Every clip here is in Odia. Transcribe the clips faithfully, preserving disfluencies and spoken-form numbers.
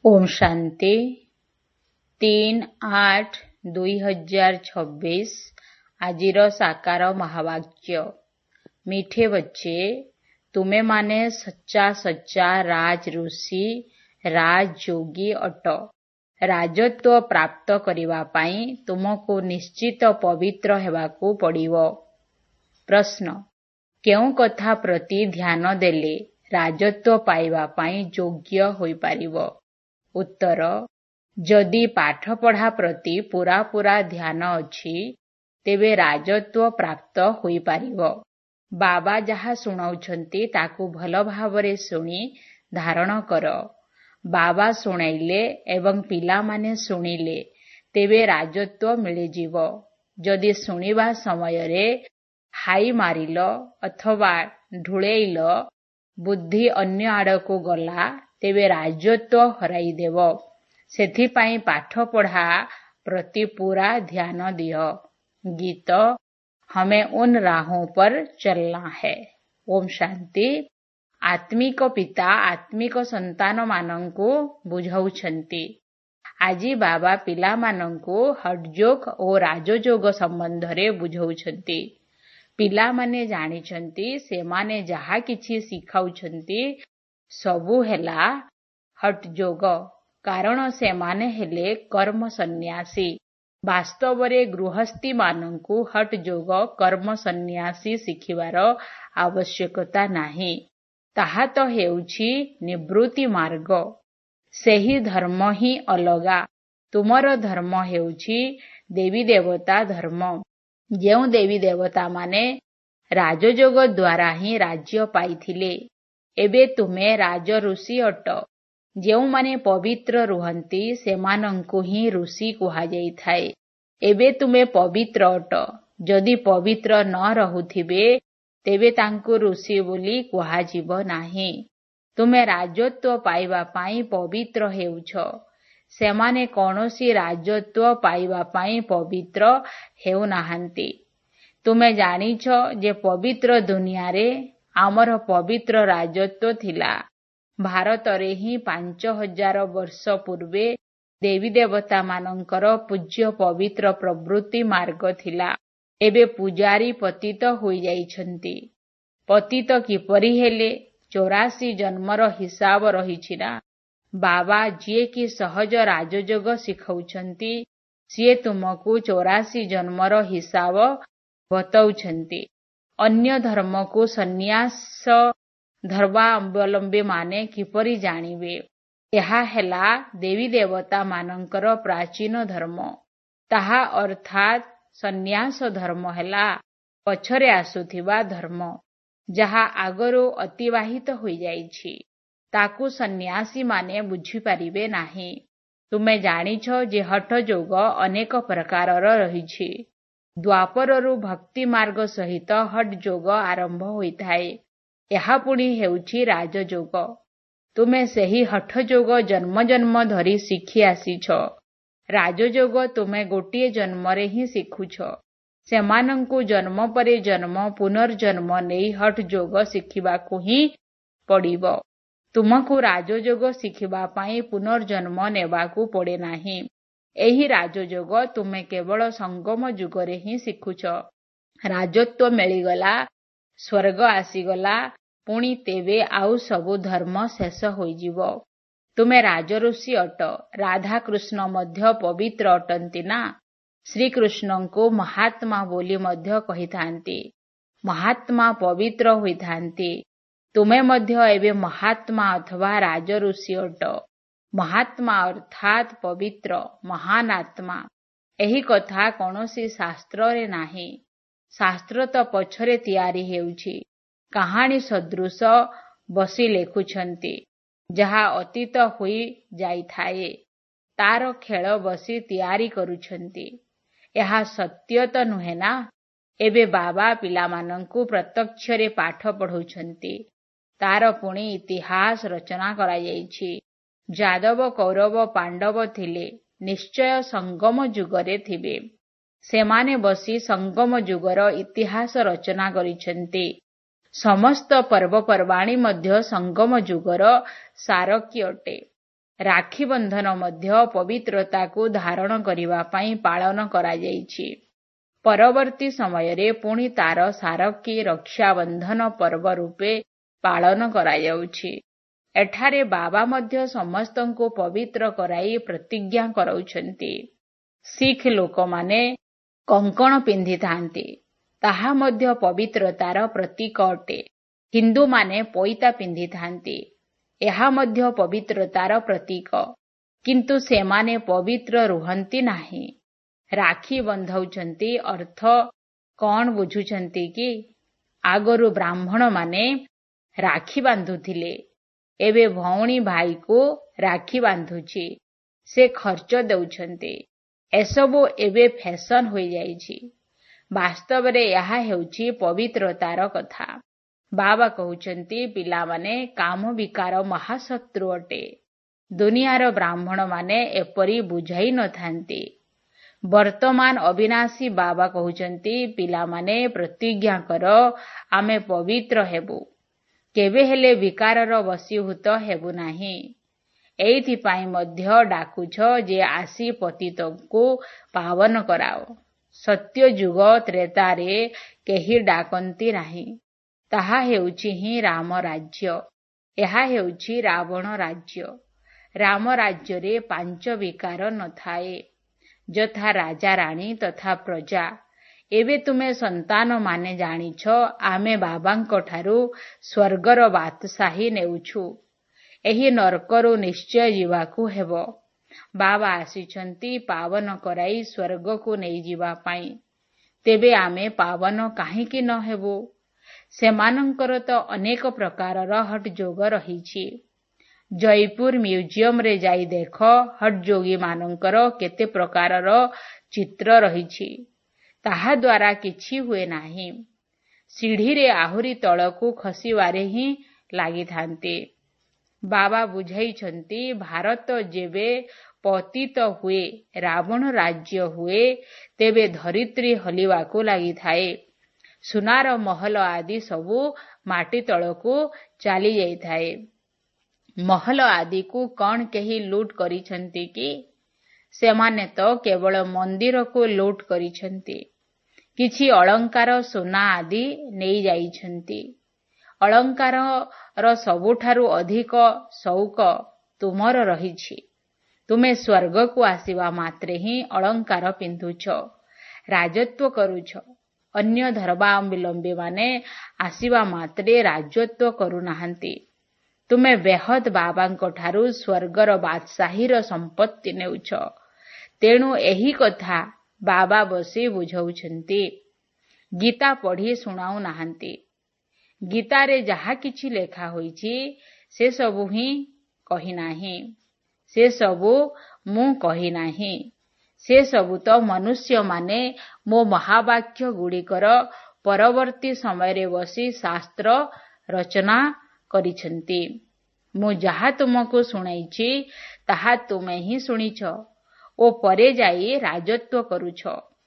ओम शांति तीन आठ दुई हजार छब्बीस आजिर साकार महावाक्य। मीठे बच्चे, तुमे माने सच्चा सच्चा राज ऋषि राज योगी अट। राजत्व प्राप्त करिवा पाई तुमको निश्चित पवित्र हेबाकू पड़िवो। प्रश्न, केउ कथा प्रति ध्यान देले राजत्व पाइबा पाई योग्य होई पारिबो? उत्तर, जदि पाठ पढ़ा प्रति पूरा पूरा ध्यान अछि तेबे राजत्व प्राप्त होई पारिबो। बाबा जहा सुनाउछंती ताकू भल भावरे सुनी धारण कर। बाबा सुनाइले एवं पिला माने सुनिले तेबे राजत्व मिले जीवो। जदि सुनिबा समयरे हाई मारिल अथवा ढुळेइल बुद्धि अन्य आड़को गला तेबे राजत्व हराई देव। सेथिपाई पाठ पढ़ा प्रति पूरा ध्यान दियो। गीत, हमें उन राहों पर चलना है। ओम शांति। आत्मिक पिता आत्मिक संतान मानंकु बुझाउछंती। आजी बाबा पिला मानंकु हठयोग और राजयोग संबंधरे बुझाउछंती। पिला माने जानिछंती सेमाने जहा किछि सिखाउछंती सबु हेला हठयोग, कारण सेमाने हेले कर्म सन्यासी। वास्तवरे गृहस्थी मानंकु हठयोग कर्म सन्यासी शिखिबार आवश्यकता नाही। ताहा तो हेउछि निवृत्ति मार्ग। सेही धर्म ही अलगा। तुमर धर्म हेउछि देवी देवता धर्म। जेउ देवी देवता माने राजयोग द्वारा ही राज्य पाइथिले, एबे तुमे राज ऋषि अट। जेउ माने पवित्र रुहंती सेमानंकु ही ऋषि कुहा जाइथाए। एबे तुमे पवित्र अट। जदि पवित्र न रहुथिबे तेबे तांकु ऋषि बोली कुहा जीव नाही। तुमे राजत्व पाइबा पाई पवित्र हेउछ। सेमाने कौनसी राजत्व पाइबा पाई पवित्र हेउ नाहांती। तुमे जानिछ जे पवित्र दुनियारे आमर पवित्र राजत्व थिला। भारतरे ही पांच हजार वर्ष पूर्वे देवी देवता मानंकर पूज्य पवित्र प्रवृत्ति मार्ग थिला। एबे पुजारी पतित होई जाइछंती। पतित किपरि हेले? चौरासी जन्मर हिसाब रहिछि ना। बाबा जिए कि सहज राजयोग सिखौछंती सिए तुमको चौरासी जन्मर हिसाब बतौछंती। अन्य धर्म को सन्यास धर्मावलंबी माने किपरि जानिबे? एहा हेला देवी देवता मानंकर प्राचीन धर्म। ताहा अर्थात सन्यास धर्म हेला पछरे आसुथिबा धर्म, जहा आगरो अतिवाहित होई जाइछि। ताकू सन्यासी माने बुझी पारिबे नाही। तुमे जानिछ जे हठ योग अनेक प्रकारर रहिछि। द्वापररु भक्ति मार्ग सहित हठ योग आरंभ होइथाए। एहा पुणी हेउछि राजयोग। तुमे सेही हठ योग जन्म जन्म धरी शिखि आसीछ। राजयोग तुमे गोटिए जन्मरे ही शिखुछ। सेमानंकु जन्म परे जन्म पुनर्जन्म नेई हठ योग शिखिबाकु ही पड़िबो। तुमको राजयोग शिखिबा पाई पुनर्जन्म नेबाकू पड़े नाही। एही राजयोग तुमे केवल संगम युगरे ही शिखुछ। राजत्व मिलिगला, स्वर्ग आसीगला, पुणी तेबे आउ सबु धर्म शेष होइजिवो। तुमे राजऋषि अट। राधा कृष्ण मध्य पवित्र अटंती ना। श्रीकृष्णंको महात्मा बोली मध्य कहिथांती। महात्मा पवित्र होइथांती। तुमे मध्य एबे महात्मा अथवा राजऋषि अट। महात्मा अर्थात पवित्र महान आत्मा। एही कथा कौनसी शास्त्रे नाही। शास्त्र तो पछरे तैयारी हेउछि। कहानी सदृश बसी लेखुछंती। जहा अतीत होई जाइथाए तार खेल बसी तैयारी करुछंती। एहा सत्य तो नुहे ना। एबे बाबा पिला मानंकु प्रत्यक्षरे पाठ पढ़ौछंती। तार पुणी इतिहास रचना करा जाइछि। जादव कौरव पांडव थिले, निश्चय संगम युगरे थिबे। सेमाने बसी संगम युगर इतिहास रचना करिछंती। समस्त पर्वपर्वाणी मध्य संगम युगर सारकी अटे। ରାକ୍ଷୀ ବନ୍ଧନ ମଧ୍ୟ ପବିତ୍ରତାକୁ ଧାରଣ କରିବା ପାଇଁ ପାଳନ କରାଯାଇଛି। ପରବର୍ତ୍ତୀ ସମୟରେ ପୁଣି ତାର ସାରକି ରକ୍ଷାବନ୍ଧନ ପର୍ବ ରୂପେ ପାଳନ କରାଯାଉଛି। ଏଠାରେ ବାବା ମଧ୍ୟ ସମସ୍ତଙ୍କୁ ପବିତ୍ର କରାଇ ପ୍ରତିଜ୍ଞା କରାଉଛନ୍ତି। ଶିଖ ଲୋକମାନେ କଙ୍କଣ ପିନ୍ଧିଥାନ୍ତି, ତାହା ମଧ୍ୟ ପବିତ୍ରତାର ପ୍ରତୀକ ଅଟେ। ହିନ୍ଦୁମାନେ ପଇତା ପିନ୍ଧିଥାନ୍ତି, ଏହା ମଧ୍ୟ ପବିତ୍ରତାର ପ୍ରତୀକ, କିନ୍ତୁ ସେମାନେ ପବିତ୍ର ରୁହନ୍ତି ନାହିଁ। ରାକ୍ଷୀ ବନ୍ଧାଉଛନ୍ତି ଅର୍ଥ କ'ଣ ବୁଝୁଛନ୍ତି କି? ଆଗରୁ ବ୍ରାହ୍ମଣମାନେ ରାକ୍ଷୀ ବାନ୍ଧୁଥିଲେ, ଏବେ ଭଉଣୀ ଭାଇକୁ ରାକ୍ଷୀ ବାନ୍ଧୁଛି, ସେ ଖର୍ଚ୍ଚ ଦେଉଛନ୍ତି। ଏସବୁ ଏବେ ଫ୍ୟାସନ ହୋଇଯାଇଛି। ବାସ୍ତବରେ ଏହା ହେଉଛି ପବିତ୍ରତାର କଥା। ବାବା କହୁଛନ୍ତି ପିଲାମାନେ କାମ ବିକାର ମହାଶତ୍ରୁ ଅଟେ। ଦୁନିଆର ବ୍ରାହ୍ମଣମାନେ ଏପରି ବୁଝାଇ ନଥାନ୍ତି। ବର୍ତ୍ତମାନ ଅବିନାଶୀ ବାବା କହୁଛନ୍ତି ପିଲାମାନେ ପ୍ରତିଜ୍ଞା କର ଆମେ ପବିତ୍ର ହେବୁ, କେବେ ହେଲେ ବିକାରର ବଶୀଭୂତ ହେବୁ ନାହିଁ। ଏଇଥିପାଇଁ ମଧ୍ୟ ଡାକୁଛ ଯେ ଆସି ପତିତଙ୍କୁ ପାବନ କରାଅ। ସତ୍ୟଯୁଗ ତ୍ରେତାରେ କେହି ଡାକନ୍ତି ନାହିଁ। ତାହା ହେଉଛି ହିଁ ରାମ ରାଜ୍ୟ, ଏହା ହେଉଛି ରାବଣ ରାଜ୍ୟ। ରାମ ରାଜ୍ୟରେ ପାଞ୍ଚ ବିକାର ନଥାଏ, ଯଥା ରାଜା ରାଣୀ ତଥା ପ୍ରଜା। ଏବେ ତୁମେ ସନ୍ତାନମାନେ ଜାଣିଛ ଆମେ ବାବାଙ୍କଠାରୁ ସ୍ୱର୍ଗର ବାଦଶାହୀ ନେଉଛୁ। ଏହି ନର୍କରୁ ନିଶ୍ଚୟ ଯିବାକୁ ହେବ। ବାବା ଆସିଛନ୍ତି ପାବନ କରାଇ ସ୍ୱର୍ଗକୁ ନେଇଯିବା ପାଇଁ। ତେବେ ଆମେ ପାବନ କାହିଁକି ନ ହେବୁ? ସେମାନଙ୍କର ତ ଅନେକ ପ୍ରକାରର ହଠଯୋଗ ରହିଛି। ଜୟପୁର ମ୍ୟୁଜିୟମରେ ଯାଇ ଦେଖ ହଠଯୋଗୀମାନଙ୍କର କେତେ ପ୍ରକାରର ଚିତ୍ର ରହିଛି। ତାହାଦ୍ୱାରା କିଛି ହୁଏ ନାହିଁ। ସିଢ଼ିରେ ଆହୁରି ତଳକୁ ଖସିବାରେ ହିଁ ଲାଗିଥାନ୍ତି। ବାବା ବୁଝାଇଛନ୍ତି ଭାରତ ଯେବେ ପତିତ ହୁଏ, ରାବଣ ରାଜ୍ୟ ହୁଏ, ତେବେ ଧରିତ୍ରୀ ହଲିବାକୁ ଲାଗିଥାଏ। ସୁନାର ମହଲ ଆଦି ସବୁ ମାଟି ତଳକୁ ଚାଲି ଯାଇଥାଏ। ମହଲ ଆଦିକୁ କ'ଣ କେହି ଲୁଟ କରିଛନ୍ତି କି? ସେମାନେ ତ କେବଳ ମନ୍ଦିରକୁ ଲୁଟ କରିଛନ୍ତି। କିଛି ଅଳଙ୍କାର ସୁନା ଆଦି ନେଇଯାଇଛନ୍ତି। ଅଳଙ୍କାରର ସବୁଠାରୁ ଅଧିକ ସଉକ ତୁମର ରହିଛି। ତୁମେ ସ୍ୱର୍ଗକୁ ଆସିବା ମାତ୍ରେ ହିଁ ଅଳଙ୍କାର ପିନ୍ଧୁଛ, ରାଜତ୍ୱ କରୁଛ। ଅନ୍ୟ ଧର୍ମାବଲମ୍ବୀମାନେ ଆସିବା ମାତ୍ରେ ରାଜତ୍ୱ କରୁନାହାନ୍ତି। ତୁମେ ବେହଦ ବାବାଙ୍କଠାରୁ ସ୍ୱର୍ଗର ବାଦଶାହୀର ସମ୍ପତ୍ତି ନେଉଛ। ତେଣୁ ଏହି କଥା ବାବା ବସି ବୁଝାଉଛନ୍ତି। ଗୀତା ପଢ଼ି ଶୁଣାଉ ନାହାନ୍ତି। ଗୀତାରେ ଯାହା କିଛି ଲେଖା ହୋଇଛି ସେସବୁ ହିଁ କହିନାହିଁ। ସେସବୁ ମୁଁ କହିନାହିଁ। ସେସବୁ ତ ମନୁଷ୍ୟମାନେ ମୋ ମହାବାକ୍ୟଗୁଡ଼ିକର ପରବର୍ତ୍ତୀ ସମୟରେ ବସି ଶାସ୍ତ୍ର ରଚନା କରିଛନ୍ତି। ମୁଁ ଯାହା ତୁମକୁ ଶୁଣାଇଛି ତାହା ତୁମେ ହିଁ ଶୁଣିଛ ଓ ପରେ ଯାଇ ରାଜତ୍ୱ କରୁଛ।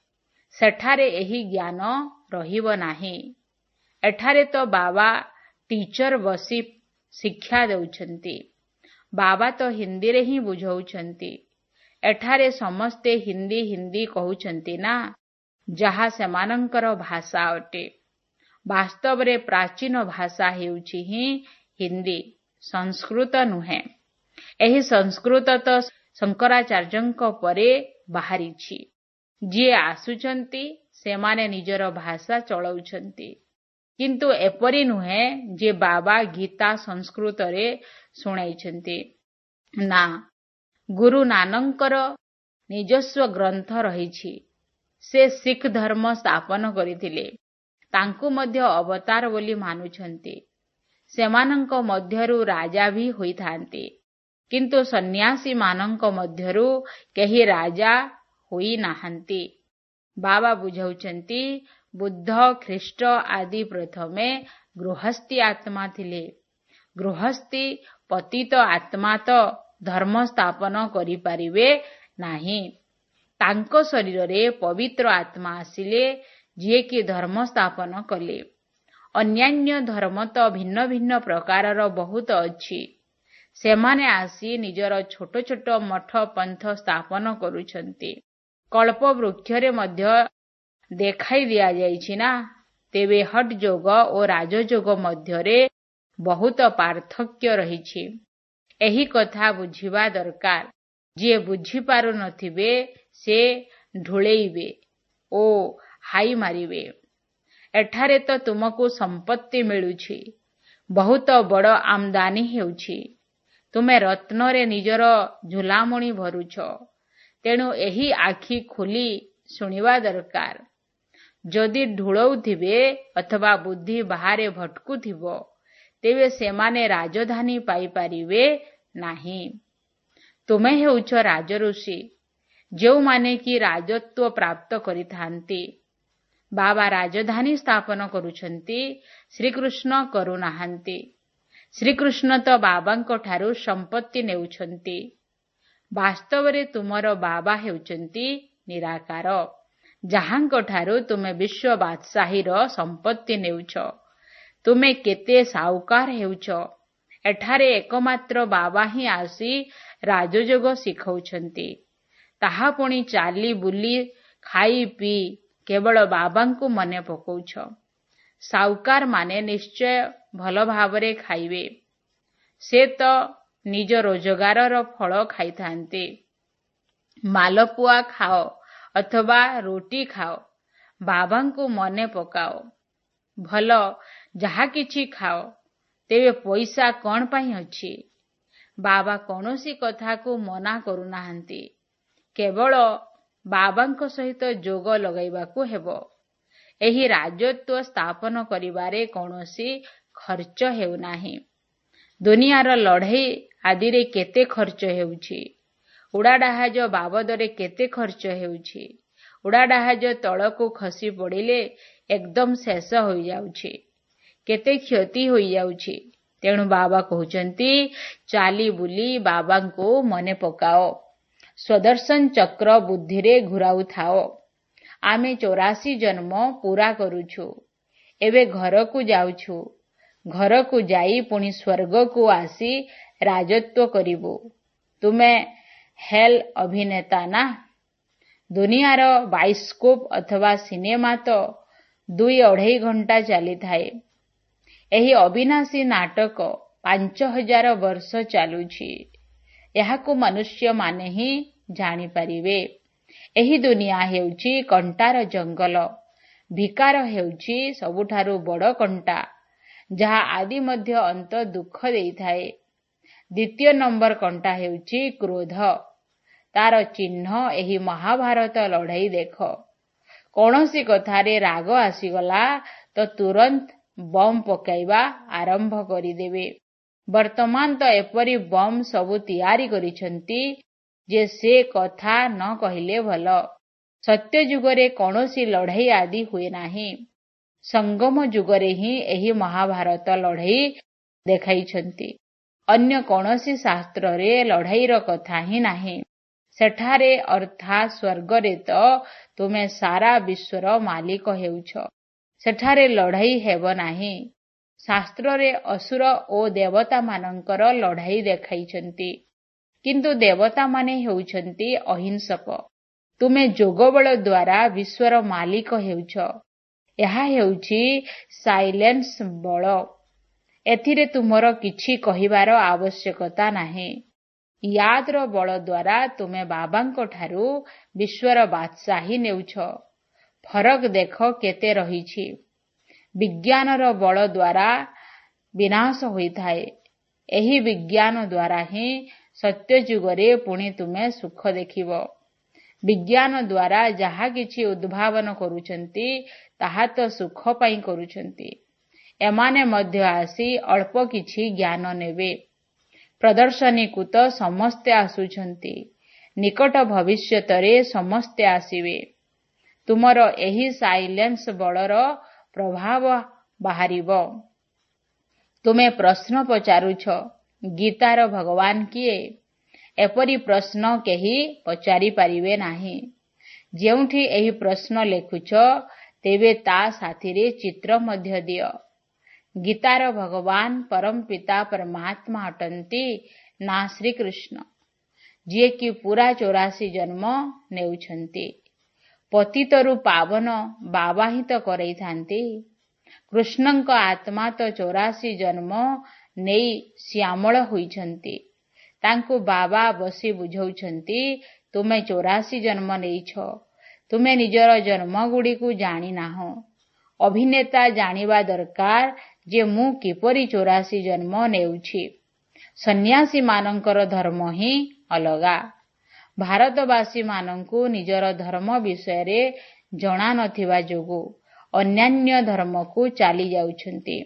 ସେଠାରେ ଏହି ଜ୍ଞାନ ରହିବ ନାହିଁ। ଏଠାରେ ତ ବାବା ଟିଚର ବସି ଶିକ୍ଷା ଦେଉଛନ୍ତି। ବାବା ତ ହିନ୍ଦୀରେ ହିଁ ବୁଝାଉଛନ୍ତି। ଏଠାରେ ସମସ୍ତେ ହିନ୍ଦୀ ହିନ୍ଦୀ କହୁଛନ୍ତି ନା, ଯାହା ସେମାନଙ୍କର ଭାଷା ଅଟେ। ବାସ୍ତବରେ ପ୍ରାଚୀନ ଭାଷା ହେଉଛି ହିଁ ହିନ୍ଦୀ, ସଂସ୍କୃତ ନୁହେଁ। ଏହି ସଂସ୍କୃତ ତ ଶଙ୍କରାଚାର୍ଯ୍ୟଙ୍କ ପରେ ବାହାରିଛି। ଯିଏ ଆସୁଛନ୍ତି ସେମାନେ ନିଜର ଭାଷା ଚଳାଉଛନ୍ତି। କିନ୍ତୁ ଏପରି ନୁହେଁ ଯେ ବାବା ଗୀତା ସଂସ୍କୃତରେ ଶୁଣାଇଛନ୍ତି। ନା, ଗୁରୁ ନାନକଙ୍କର ନିଜସ୍ୱ ଗ୍ରନ୍ଥ ରହିଛି। ସେ ଶିଖ ଧର୍ମ ସ୍ଥାପନ କରିଥିଲେ। ତାଙ୍କୁ ମଧ୍ୟ ଅବତାର ବୋଲି ମାନୁଛନ୍ତି। ସେମାନଙ୍କ ମଧ୍ୟରୁ ରାଜା ବି ହୋଇଥାନ୍ତି। କିନ୍ତୁ ସନ୍ନ୍ୟାସୀମାନଙ୍କ ମଧ୍ୟରୁ କେହି ରାଜା ହୋଇନାହାନ୍ତି। ବାବା ବୁଝାଉଛନ୍ତି ବୁଦ୍ଧ, ଖ୍ରୀଷ୍ଟ ଆଦି ପ୍ରଥମେ ଗୃହସ୍ଥୀ ଆତ୍ମା ଥିଲେ। ଗୃହସ୍ଥୀ ପତିତ ଆତ୍ମା ତ ଧର୍ମ ସ୍ଥାପନ କରିପାରିବେ ନାହିଁ। ତାଙ୍କ ଶରୀରରେ ପବିତ୍ର ଆତ୍ମା ଆସିଲେ, ଯିଏକି ଧର୍ମ ସ୍ଥାପନ କଲେ। ଅନ୍ୟାନ୍ୟ ଧର୍ମ ତ ଭିନ୍ନ ଭିନ୍ନ ପ୍ରକାରର ବହୁତ ଅଛି। ସେମାନେ ଆସି ନିଜର ଛୋଟ ଛୋଟ ମଠ ପନ୍ଥ ସ୍ଥାପନ କରୁଛନ୍ତି। କଳ୍ପ ବୃକ୍ଷରେ ମଧ୍ୟ ଦେଖାଇ ଦିଆଯାଇଛି ନା। ତେବେ ହଠ୍ ଯୋଗ ଓ ରାଜଯୋଗ ମଧ୍ୟରେ ବହୁତ ପାର୍ଥକ୍ୟ ରହିଛି। ଏହି କଥା ବୁଝିବା ଦରକାର। ଯିଏ ବୁଝିପାରୁନଥିବେ ସେ ଢୁଳେଇବେ ଓ ହାଇ ମାରିବେ। ଏଠାରେ ତ ତୁମକୁ ସମ୍ପତ୍ତି ମିଳୁଛି, ବହୁତ ବଡ଼ ଆମଦାନୀ ହେଉଛି। ତୁମେ ରତ୍ନରେ ନିଜର ଝୁଲାମୁଣି ଭରୁଛ। ତେଣୁ ଏହି ଆଖି ଖୋଲି ଶୁଣିବା ଦରକାର। ଯଦି ଢୁଳଉଥିବେ ଅଥବା ବୁଦ୍ଧି ବାହାରେ ଭଟକୁଥିବ, ତେବେ ସେମାନେ ରାଜଧାନୀ ପାଇପାରିବେ ନାହିଁ। ତୁମେ ହେଉଛ ରାଜଋଷି, ଯେଉଁମାନେ କି ରାଜତ୍ୱ ପ୍ରାପ୍ତ କରିଥାନ୍ତି। ବାବା ରାଜଧାନୀ ସ୍ଥାପନ କରୁଛନ୍ତି, ଶ୍ରୀକୃଷ୍ଣ କରୁନାହାନ୍ତି। ଶ୍ରୀକୃଷ୍ଣ ତ ବାବାଙ୍କଠାରୁ ସମ୍ପତ୍ତି ନେଉଛନ୍ତି। ବାସ୍ତବରେ ତୁମର ବାବା ହେଉଛନ୍ତି ନିରାକାର, ଯାହାଙ୍କଠାରୁ ତୁମେ ବିଶ୍ୱ ବାଦଶାହୀର ସମ୍ପତ୍ତି ନେଉଛ। ତୁମେ କେତେ ସାଉକାର ହେଉଛ। ଏଠାରେ ଏକମାତ୍ର ବାବା ହିଁ ଆସି ରାଜଯୋଗ ଶିଖାଉଛନ୍ତି। ତାହା ପୁଣି ଚାଲି ବୁଲି ଖାଇ ପିଇ କେବଳ ବାବାଙ୍କୁ ମନେ ପକାଉଛ। ସାଉକାରମାନେ ନିଶ୍ଚୟ ଭଲ ଭାବରେ ଖାଇବେ। ସେ ତ ନିଜ ରୋଜଗାରର ଫଳ ଖାଇଥାନ୍ତି। ମାଲପୁଆ ଖାଅ ଅଥବା ରୁଟି ଖାଅ, ବାବାଙ୍କୁ ମନେ ପକାଅ। ଭଲ ଯାହା କିଛି ଖାଅ, ତେବେ ପଇସା କ'ଣ ପାଇଁ ଅଛି? ବାବା କୌଣସି କଥାକୁ ମନା କରୁନାହାନ୍ତି। କେବଳ ବାବାଙ୍କ ସହିତ ଯୋଗ ଲଗାଇବାକୁ ହେବ। ଏହି ରାଜତ୍ୱ ସ୍ଥାପନ କରିବାରେ କୌଣସି ଖର୍ଚ୍ଚ ହେଉନାହିଁ। ଦୁନିଆର ଲଢ଼େଇ ଆଦିରେ କେତେ ଖର୍ଚ୍ଚ ହେଉଛି। ଉଡ଼ାଜାହାଜ ବାବଦରେ କେତେ ଖର୍ଚ୍ଚ ହେଉଛି। ଉଡ଼ାଜାହାଜ ତଳକୁ ଖସି ପଡ଼ିଲେ ଏକଦମ ଶେଷ ହୋଇଯାଉଛି। କେତେ କ୍ଷତି ହୋଇଯାଉଛି। ତେଣୁ ବାବା କହୁଛନ୍ତି, ଚାଲି ବୁଲି ବାବାଙ୍କୁ ମନେ ପକାଅ। ସ୍ୱଦର୍ଶନ ଚକ୍ର ବୁଦ୍ଧିରେ ଘୂରାଉଥାଅ। ଆମେ ଚୌରାଶୀ ଜନ୍ମ ପୂରା କରୁଛୁ। ଏବେ ଘରକୁ ଯାଉଛୁ। ଘରକୁ ଯାଇ ପୁଣି ସ୍ୱର୍ଗକୁ ଆସି ରାଜତ୍ୱ କରିବୁ। ତୁମେ ହେଲ୍ ଅଭିନେତା ନା? ଦୁନିଆର ବାଇସ୍କୋପ ଅଥବା ସିନେମା ତ ଦୁଇ ଅଢ଼େଇ ଘଣ୍ଟା ଚାଲିଥାଏ। ଏହି ଅବିନାଶୀ ନାଟକ ପାଞ୍ଚ ହଜାର ବର୍ଷ ଚାଲୁଛି। ଏହାକୁ ମନୁଷ୍ୟମାନେ ହିଁ ଜାଣିପାରିବେ। ଏହି ଦୁନିଆ ହେଉଛି କଣ୍ଟାର ଜଙ୍ଗଲ। ବିକାର ହେଉଛି ସବୁଠାରୁ ବଡ଼ କଣ୍ଟା, ଯାହା ଆଦି ମଧ୍ୟ ଅନ୍ତ ଦୁଃଖ ଦେଇଥାଏ। ଦ୍ୱିତୀୟ ନମ୍ବର କଣ୍ଟା ହେଉଛି କ୍ରୋଧ। ତାର ଚିହ୍ନ ଏହି ମହାଭାରତ ଲଢ଼େଇ ଦେଖ। କୌଣସି କଥାରେ ରାଗ ଆସିଗଲା ତ ତୁରନ୍ତ ବମ୍ ପକାଇବା ଆରମ୍ଭ କରିଦେବେ। ବର୍ତ୍ତମାନ ତ ଏପରି ବମ୍ ସବୁ ତିଆରି କରିଛନ୍ତି ଯେ ସେ କଥା ନ କହିଲେ ଭଲ। ସତ୍ୟ ଯୁଗରେ କୌଣସି ଲଢ଼େଇ ଆଦି ହୁଏ ନାହିଁ। ସଙ୍ଗମ ଯୁଗରେ ହିଁ ଏହି ମହାଭାରତ ଲଢ଼େଇ ଦେଖାଇଛନ୍ତି। ଅନ୍ୟ କୌଣସି ଶାସ୍ତ୍ରରେ ଲଢ଼େଇର କଥା ହିଁ ନାହିଁ। ସେଠାରେ ଅର୍ଥାତ୍ ସ୍ୱର୍ଗରେ ତ ତୁମେ ସାରା ବିଶ୍ୱର ମାଲିକ ହେଉଛ। ସେଠାରେ ଲଢ଼େଇ ହେବ ନାହିଁ। ଶାସ୍ତ୍ରରେ ଅସୁର ଓ ଦେବତାମାନଙ୍କର ଲଢ଼େଇ ଦେଖାଇଛନ୍ତି। କିନ୍ତୁ ଦେବତାମାନେ ହେଉଛନ୍ତି ଅହିଂସକ। ତୁମେ ଯୋଗବଳ ଦ୍ୱାରା ବିଶ୍ୱର ମାଲିକ ହେଉଛ। ଏହା ହେଉଛି ସାଇଲେନ୍ସ ବଳ। ଏଥିରେ ତୁମର କିଛି କହିବାର ଆବଶ୍ୟକତା ନାହିଁ। ୟାଦର ବଳ ଦ୍ୱାରା ତୁମେ ବାବାଙ୍କଠାରୁ ବିଶ୍ୱର ବାଦଶାହୀ ନେଉଛ। ଫରକ ଦେଖ କେତେ ରହିଛି। ବିଜ୍ଞାନର ବଳ ଦ୍ୱାରା ବିନାଶ ହୋଇଥାଏ। ଏହି ବିଜ୍ଞାନ ଦ୍ୱାରା ହିଁ ସତ୍ୟ ଯୁଗରେ ପୁଣି ତୁମେ ସୁଖ ଦେଖିବ। ବିଜ୍ଞାନ ଦ୍ୱାରା ଯାହା କିଛି ଉଦ୍ଭାବନ କରୁଛନ୍ତି ତାହା ତ ସୁଖ ପାଇଁ କରୁଛନ୍ତି। ଏମାନେ ମଧ୍ୟ ଆସି ଅଳ୍ପ କିଛି ଜ୍ଞାନ ନେବେ। ପ୍ରଦର୍ଶନୀକୁ ତ ସମସ୍ତେ ଆସୁଛନ୍ତି। ନିକଟ ଭବିଷ୍ୟତରେ ସମସ୍ତେ ଆସିବେ। ତୁମର ଏହି ସାଇଲେନ୍ସ ବଳର ପ୍ରଭାବ ବାହାରିବ। ତୁମେ ପ୍ରଶ୍ନ ପଚାରୁଛ, ଗୀତାର ଭଗବାନ କିଏ? ଏପରି ପ୍ରଶ୍ନ କେହି ପଚାରିପାରିବେ ନାହିଁ। ଯେଉଁଠି ଏହି ପ୍ରଶ୍ନ ଲେଖୁଛ, ତେବେ ତା ସାଥିରେ ଚିତ୍ର ମଧ୍ୟ ଦିଅ। ଗୀତାର ଭଗବାନ ପରମପିତା ପରମାତ୍ମା ଅଟନ୍ତି, ନା ଶ୍ରୀକୃଷ୍ଣ, ଯିଏକି ପୁରା ଚଉରାଶୀ ଜନ୍ମ ନେଉଛନ୍ତି। ପତିତରୁ ପାବନ ବାବା ହିଁ ତ କରେଇଥାନ୍ତି। କୃଷ୍ଣଙ୍କ ଆତ୍ମା ତ ଚଉରାଶୀ ଜନ୍ମ ନେଇ ଶ୍ୟାମଳ ହୋଇଛନ୍ତି। ତାଙ୍କୁ ବାବା ବସି ବୁଝଉଛନ୍ତି, ତୁମେ ଚଉରାଶୀ ଜନ୍ମ ନେଇଛ, ତୁମେ ନିଜର ଜନ୍ମଗୁଡ଼ିକୁ ଜାଣିନାହଁ। ଅଭିନେତା ଜାଣିବା ଦରକାର ଯେ ମୁଁ କିପରି ଚଉରାଶୀ ଜନ୍ମ ନେଉଛି। ସନ୍ନ୍ୟାସୀମାନଙ୍କର ଧର୍ମ ହିଁ ଅଲଗା। ଭାରତବାସୀମାନଙ୍କୁ ନିଜର ଧର୍ମ ବିଷୟରେ ଜଣା ନଥିବା ଯୋଗୁଁ ଅନ୍ୟାନ୍ୟ ଧର୍ମକୁ ଚାଲି ଯାଉଛନ୍ତି।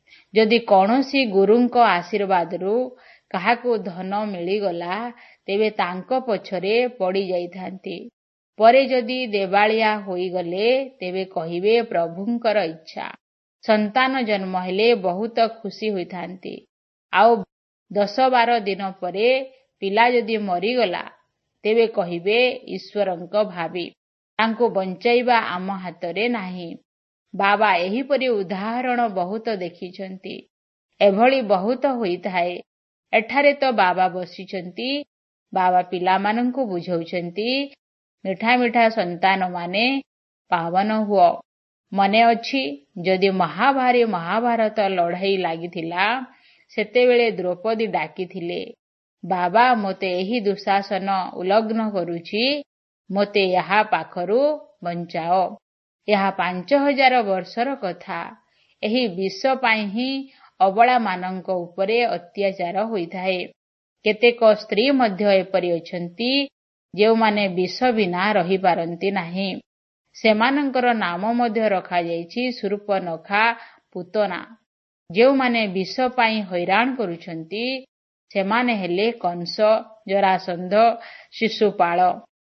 ଯଦି କୌଣସି ଗୁରୁଙ୍କ ଆଶୀର୍ବାଦରୁ କାହାକୁ ଧନ ମିଳିଗଲା, ତେବେ ତାଙ୍କ ପଛରେ ପଡ଼ିଯାଇଥାନ୍ତି। ପରେ ଯଦି ଦେବାଳିଆ ହୋଇଗଲେ, ତେବେ କହିବେ ପ୍ରଭୁଙ୍କର ଇଚ୍ଛା। ସନ୍ତାନ ଜନ୍ମ ହେଲେ ବହୁତ ଖୁସି ହୋଇଥାନ୍ତି। ଆଉ ଦଶ ବାର ଦିନ ପରେ ପିଲା ଯଦି ମରିଗଲା, ତେବେ କହିବେ ଈଶ୍ୱରଙ୍କ ଭାବି। ତାଙ୍କୁ ବଞ୍ଚାଇବା ଆମ ହାତରେ ନାହିଁ। ବାବା ଏହିପରି ଉଦାହରଣ ବହୁତ ଦେଖିଛନ୍ତି। ଏଭଳି ବହୁତ ହୋଇଥାଏ। ଏଠାରେ ତ ବାବା ବସିଛନ୍ତି। ବାବା ପିଲାମାନଙ୍କୁ ବୁଝଉଛନ୍ତି, ମିଠା ମିଠା ସନ୍ତାନମାନେ ପାବନ ହୁଅ। ମନେ ଅଛି, ଯଦି ମହାଭାରୀ ମହାଭାରତ ଲଢ଼େଇ ଲାଗିଥିଲା, ସେତେବେଳେ ଦ୍ରୌପଦୀ ଡାକିଥିଲେ, ବାବା ମୋତେ ଏହି ଦୁଃଶାସନ ଉଲଗ୍ନ କରୁଛି, ମୋତେ ଏହା ପାଖରୁ ବଞ୍ଚାଅ। ଏହା ପାଞ୍ଚ ହଜାର ବର୍ଷର କଥା। ଏହି ବିଷ ପାଇଁ ହିଁ ଅବଳାମାନଙ୍କ ଉପରେ ଅତ୍ୟାଚାର ହୋଇଥାଏ। କେତେକ ସ୍ତ୍ରୀ ମଧ୍ୟ ଏପରି ଅଛନ୍ତି, ଯେଉଁମାନେ ବିଷ ବିନା ରହିପାରନ୍ତି ନାହିଁ। ସେମାନଙ୍କର ନାମ ମଧ୍ୟ ରଖାଯାଇଛି ଶୂର୍ପଣଖା, ପୂତନା। ଯେଉଁମାନେ ବିଷ ପାଇଁ ହଇରାଣ କରୁଛନ୍ତି, ସେମାନେ ହେଲେ କଂସ, ଜରାସନ୍ଧ, ଶିଶୁପାଳ।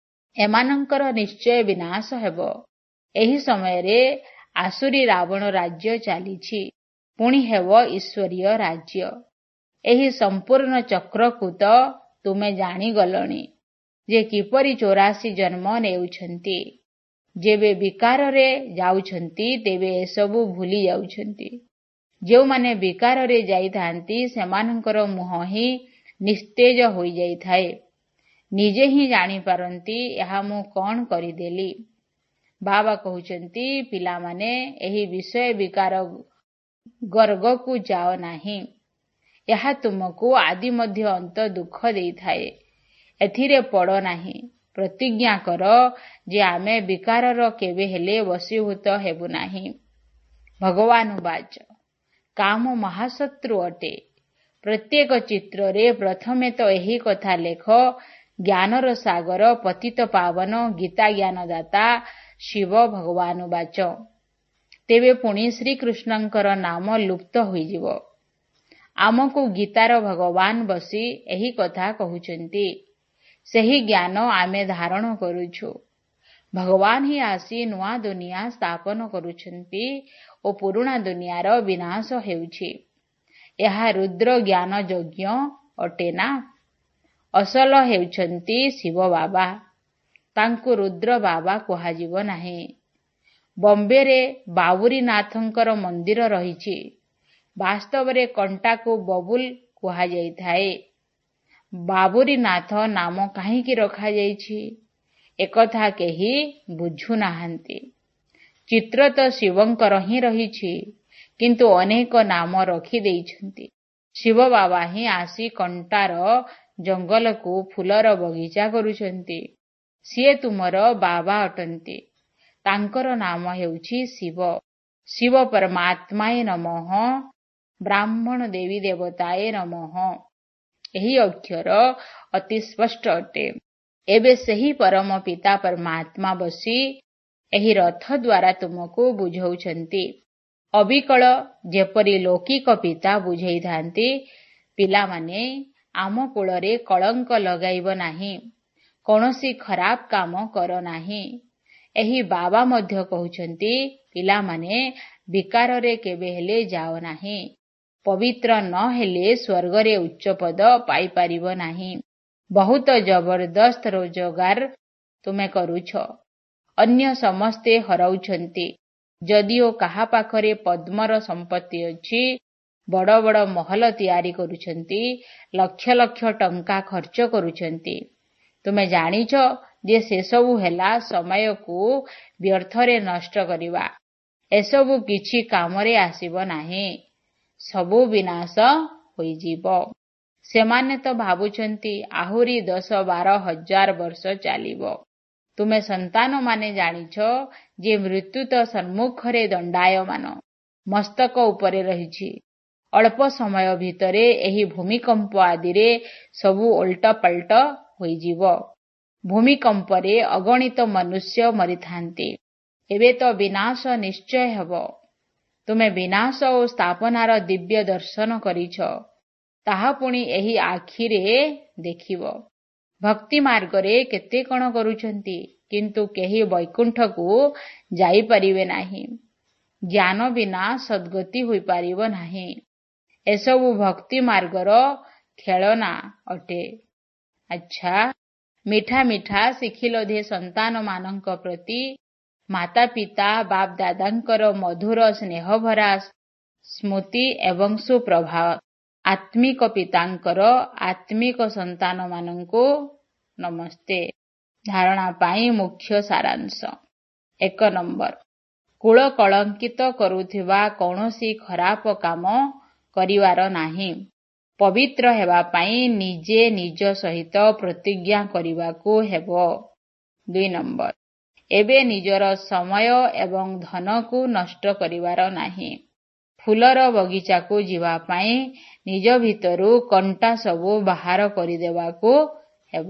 ଏମାନଙ୍କର ନିଶ୍ଚୟ ବିନାଶ ହେବ। ଏହି ସମୟରେ ଆସୁରୀ ରାବଣ ରାଜ୍ୟ ଚାଲିଛି, ପୁଣି ହେବ ଈଶ୍ୱରୀୟ ରାଜ୍ୟ। ଏହି ସମ୍ପୂର୍ଣ୍ଣ ଚକ୍ରକୁ ତ ତୁମେ ଜାଣିଗଲଣି ଯେ କିପରି ଚଉରାଶୀ ଜନ୍ମ ନେଉଛନ୍ତି। ଯେବେ ବିକାରରେ ଯାଉଛନ୍ତି, ତେବେ ଏସବୁ ଭୁଲି ଯାଉଛନ୍ତି। ଯେଉଁମାନେ ବିକାରରେ ଯାଇଥାନ୍ତି, ସେମାନଙ୍କର ମୁହଁ ହିଁ ନିସ୍ତେଜ ହୋଇଯାଇଥାଏ। ନିଜେ ହିଁ ଜାଣିପାରନ୍ତି, ଏହା ମୁଁ କ'ଣ କରିଦେଲି। ବାବା କହୁଛନ୍ତି, ପିଲାମାନେ ଏହି ବିଷୟ ବିକାର ଗର୍ଗକୁ ଯାଅ ନାହିଁ। ଏହା ତୁମକୁ ଆଦି ମଧ୍ୟ ଅନ୍ତ ଦୁଃଖ ଦେଇଥାଏ। ଏଥିରେ ପଡ଼ ନାହିଁ। ପ୍ରତିଜ୍ଞା କର ଯେ ଆମେ ବିକାରର କେବେ ହେଲେ ବଶୀଭୂତ ହେବୁ ନାହିଁ। ଭଗବାନ ବାଚ, କାମ ମହାଶତ୍ରୁ ଅଟେ। ପ୍ରତ୍ୟେକ ଚିତ୍ରରେ ପ୍ରଥମେ ତ ଏହି କଥା ଲେଖ, ଜ୍ଞାନର ସାଗର ପତିତ ପାବନ ଗୀତା ଜ୍ଞାନଦାତା ଶିବ ଭଗବାନ ବାଚ। ତେବେ ପୁଣି ଶ୍ରୀକୃଷ୍ଣଙ୍କର ନାମ ଲୁପ୍ତ ହୋଇଯିବ। ଆମକୁ ଗୀତାର ଭଗବାନ ବସି ଏହି କଥା କହୁଛନ୍ତି। ସେହି ଜ୍ଞାନ ଆମେ ଧାରଣ କରୁଛୁ। ଭଗବାନ ହିଁ ଆସି ନୂଆ ଦୁନିଆ ସ୍ଥାପନ କରୁଛନ୍ତି ଓ ପୁରୁଣା ଦୁନିଆର ବିନାଶ ହେଉଛି। ଏହା ରୁଦ୍ର ଜ୍ଞାନ ଯଜ୍ଞ ଅଟେ ନା? ଅସଲ ହେଉଛନ୍ତି ଶିବ ବାବା। ତାଙ୍କୁ ରୁଦ୍ର ବାବା କୁହାଯିବ ନାହିଁ। ବମ୍ବେରେ ବାବୁରିନାଥଙ୍କର ମନ୍ଦିର ରହିଛି। ବାସ୍ତବରେ କଣ୍ଟାକୁ ବବୁଲ କୁହାଯାଇଥାଏ। ବାବୁରିନାଥ ନାମ କାହିଁକି ରଖାଯାଇଛି, ଏକଥା କେହି ବୁଝୁନାହାନ୍ତି। ଚିତ୍ର ତ ଶିବଙ୍କର ହିଁ ରହିଛି, କିନ୍ତୁ ଅନେକ ନାମ ରଖିଦେଇଛନ୍ତି। ଶିବ ବାବା ହିଁ ଆସି କଣ୍ଟାର ଜଙ୍ଗଲକୁ ଫୁଲର ବଗିଚା କରୁଛନ୍ତି। ସିଏ ତୁମର ବାବା ଅଟନ୍ତି। ତାଙ୍କର ନାମ ହେଉଛି ଶିବ। ଶିବ ପରମାତ୍ମାଏ ନମଃ, ବ୍ରାହ୍ମଣ ଦେବୀ ଦେବତାଏ ନମଃ। ଏହି ଅକ୍ଷର ଅତି ସ୍ପଷ୍ଟ ଅଟେ। ଏବେ ସେହି ପରମ ପିତା ପରମାତ୍ମା ବସି ଏହି ରଥ ଦ୍ୱାରା ତୁମକୁ ବୁଝଉଛନ୍ତି। ଅବିକଳ ଯେପରି ଲୌକିକ ପିତା ବୁଝେଇଥାନ୍ତି, ପିଲାମାନେ ଆମ କୂଳରେ କଳଙ୍କ ଲଗାଇବ ନାହିଁ, କୌଣସି ଖରାପ କାମ କର ନାହିଁ। ଏହି ବାବା ମଧ୍ୟ କହୁଛନ୍ତି, ପିଲାମାନେ ବିକାରରେ କେବେ ହେଲେ ଯାଅ ନାହିଁ। ପବିତ୍ର ନ ହେଲେ ସ୍ୱର୍ଗରେ ଉଚ୍ଚପଦ ପାଇପାରିବ ନାହିଁ। ବହୁତ ଜବରଦସ୍ତ ରୋଜଗାର ତୁମେ କରୁଛ। ଅନ୍ୟ ସମସ୍ତେ ହରାଉଛନ୍ତି। ଯଦିଓ କାହା ପାଖରେ ପଦ୍ମର ସମ୍ପତ୍ତି ଅଛି, ବଡ଼ ବଡ଼ ମହଲ ତିଆରି କରୁଛନ୍ତି, ଲକ୍ଷ ଲକ୍ଷ ଟଙ୍କା ଖର୍ଚ୍ଚ କରୁଛନ୍ତି। ତୁମେ ଜାଣିଛ ଯେ ସେସବୁ ହେଲା ସମୟକୁ ବ୍ୟର୍ଥରେ ନଷ୍ଟ କରିବା। ଏସବୁ କିଛି କାମରେ ଆସିବ ନାହିଁ। ସବୁ ବିନାଶ ହୋଇଯିବ। ସେମାନେ ତ ଭାବୁଛନ୍ତି ଆହୁରି ଦଶ ବାର ହଜାର ବର୍ଷ ଚାଲିବ। ତୁମେ ସନ୍ତାନମାନେ ଜାଣିଛ ଯେ ମୃତ୍ୟୁ ତ ସମ୍ମୁଖରେ ଦଣ୍ଡାୟମାନ ମସ୍ତକ ଉପରେ ରହିଛି। ଅଳ୍ପ ସମୟ ଭିତରେ ଏହି ଭୂମିକମ୍ପ ଆଦିରେ ସବୁ ଓଲଟପାଲଟ ହୋଇଯିବ। ଭୂମିକମ୍ପରେ ଅଗଣିତ ମନୁଷ୍ୟ ମରିଥାନ୍ତି। ଏବେ ତ ବିନାଶ ନିଶ୍ଚୟ ହେବ। ତୁମେ ବିନାଶ ଓ ସ୍ଥାପନାର ଦିବ୍ୟ ଦର୍ଶନ କରିଛ, ତାହା ପୁଣି ଏହି ଆଖିରେ ଦେଖିବ। ଭକ୍ତି ମାର୍ଗରେ କେତେ କ'ଣ କରୁଛନ୍ତି, କିନ୍ତୁ କେହି ବୈକୁଣ୍ଠକୁ ଯାଇପାରିବେ ନାହିଁ। ଜ୍ଞାନ ବିନା ସଦ୍ଗତି ହୋଇପାରିବ ନାହିଁ। ଏସବୁ ଭକ୍ତି ମାର୍ଗର ଖେଳନା ଅଟେ। ଆଚ୍ଛା, ମିଠା ମିଠା ଶିଖିଲ ଯେ ସନ୍ତାନମାନଙ୍କ ପ୍ରତି ମାତା ପିତା ବାପ ଦାଦାଙ୍କର ମଧୁର ସ୍ନେହଭରା ସ୍ମୃତି ଏବଂ ସୁପ୍ରଭାତ। ଆତ୍ମିକ ପିତାଙ୍କର ଆତ୍ମିକ ସନ୍ତାନମାନଙ୍କୁ ନମସ୍ତେ। ଧାରଣା ପାଇଁ ମୁଖ୍ୟ ସାରାଂଶ। ଏକ ନମ୍ବର, କୁଳ କଳଙ୍କିତ କରୁଥିବା କୌଣସି ଖରାପ କାମ କରିବାର ନାହିଁ। ପବିତ୍ର ହେବା ପାଇଁ ନିଜେ ନିଜ ସହିତ ପ୍ରତିଜ୍ଞା କରିବାକୁ ହେବ। ଦୁଇ ନମ୍ବର, ଏବେ ନିଜର ସମୟ ଏବଂ ଧନକୁ ନଷ୍ଟ କରିବାର ନାହିଁ। ଫୁଲର ବଗିଚାକୁ ଯିବା ପାଇଁ ନିଜ ଭିତରୁ କଣ୍ଟା ସବୁ ବାହାର କରିଦେବାକୁ ହେବ।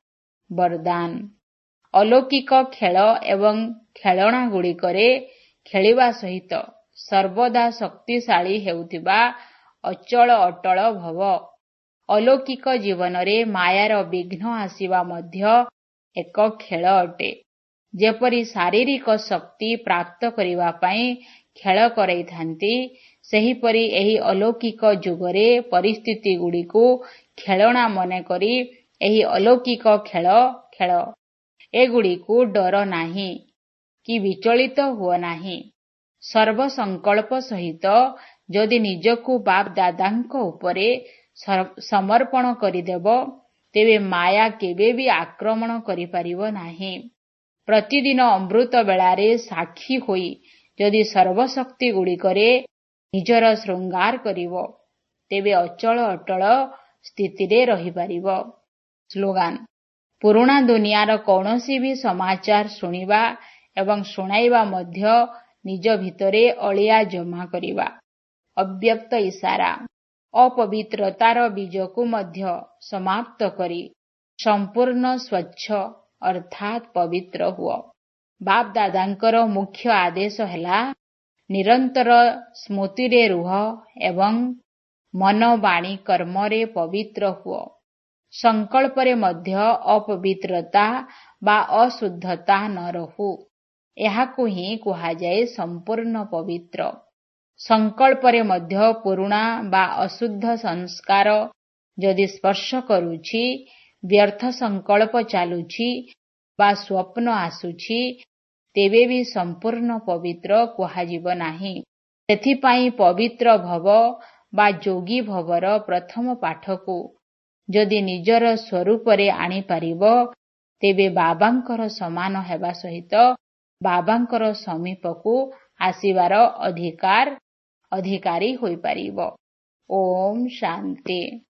ବରଦାନ, ଅଲୌକିକ ଖେଳ ଏବଂ ଖେଳଣାଗୁଡ଼ିକରେ ଖେଳିବା ସହିତ ସର୍ବଦା ଶକ୍ତିଶାଳୀ ହେଉଥିବା ଅଚଳ ଅଟଳ ଭବ। ଅଲୌକିକ ଜୀବନରେ ମାୟାର ବିଘ୍ନ ଆସିବା ମଧ୍ୟ ଏକ ଖେଳ ଅଟେ। ଯେପରି ଶାରୀରିକ ଶକ୍ତି ପ୍ରାପ୍ତ କରିବା ପାଇଁ ଖେଳ କରାଇଥାନ୍ତି, ସେହିପରି ଏହି ଅଲୌକିକ ଯୁଗରେ ପରିସ୍ଥିତିଗୁଡ଼ିକୁ ଖେଳଣା ମନେକରି ଏହି ଅଲୌକିକ ଖେଳ ଖେଳ। ଏଗୁଡ଼ିକୁ ଡର ନାହିଁ କି ବିଚଳିତ ହୁଅ ନାହିଁ। ସର୍ବସଂକଳ୍ପ ସହିତ ଯଦି ନିଜକୁ ବାପ ଦାଦାଙ୍କ ଉପରେ ସମର୍ପଣ କରିଦେବ, ତେବେ ମାୟା କେବେ ବି ଆକ୍ରମଣ କରିପାରିବ ନାହିଁ। ପ୍ରତିଦିନ ଅମୃତ ବେଳାରେ ସାକ୍ଷୀ ହୋଇ ଯଦି ସର୍ବଶକ୍ତିଗୁଡ଼ିକରେ ନିଜର ଶୃଙ୍ଗାର କରିବ, ତେବେ ଅଚଳ ଅଟଳ ସ୍ଥିତିରେ ରହିପାରିବ। ସ୍ଲୋଗାନ, ପୁରୁଣା ଦୁନିଆର କୌଣସି ବି ସମାଚାର ଶୁଣିବା ଏବଂ ଶୁଣାଇବା ମଧ୍ୟ ନିଜ ଭିତରେ ଅଳିଆ ଜମା କରିବା। ଅବ୍ୟକ୍ତ ଇସାରା, ଅପବିତ୍ରତାର ବୀଜକୁ ମଧ୍ୟ ସମାପ୍ତ କରି ସମ୍ପୂର୍ଣ୍ଣ ସ୍ୱଚ୍ଛ ଅର୍ଥାତ୍ ପବିତ୍ର ହୁଅ। ବାପ ଦାଦାଙ୍କର ମୁଖ୍ୟ ଆଦେଶ ହେଲା ନିରନ୍ତର ସ୍ମୃତିରେ ରୁହ ଏବଂ ମନ ବାଣୀ କର୍ମରେ ପବିତ୍ର ହୁଅ। ସଂକଳ୍ପରେ ମଧ୍ୟ ଅପବିତ୍ରତା ବା ଅଶୁଦ୍ଧତା ନ ରହୁ। ଏହାକୁ ହିଁ କୁହାଯାଏ ସମ୍ପୂର୍ଣ୍ଣ ପବିତ୍ର। ସଂକଳ୍ପରେ ମଧ୍ୟ ପୁରୁଣା ବା ଅଶୁଦ୍ଧ ସଂସ୍କାର ଯଦି ସ୍ପର୍ଶ କରୁଛି, ବ୍ୟର୍ଥ ସଂକଳ୍ପ ଚାଲୁଛି ବା ସ୍ୱପ୍ନ ଆସୁଛି, ତେବେ ବି ସମ୍ପୂର୍ଣ୍ଣ ପବିତ୍ର କୁହାଯିବ ନାହିଁ। ସେଥିପାଇଁ ପବିତ୍ର ଭବ ବା ଯୋଗୀ ଭବର ପ୍ରଥମ ପାଠକୁ ଯଦି ନିଜର ସ୍ୱରୂପରେ ଆଣିପାରିବ, ତେବେ ବାବାଙ୍କର ସମାନ ହେବା ସହିତ ବାବାଙ୍କର ସମୀପକୁ ଆସିବାର ଅଧିକାର ଅଧିକାରୀ ହୋଇପାରିବ। ଓମ୍ ଶାନ୍ତି।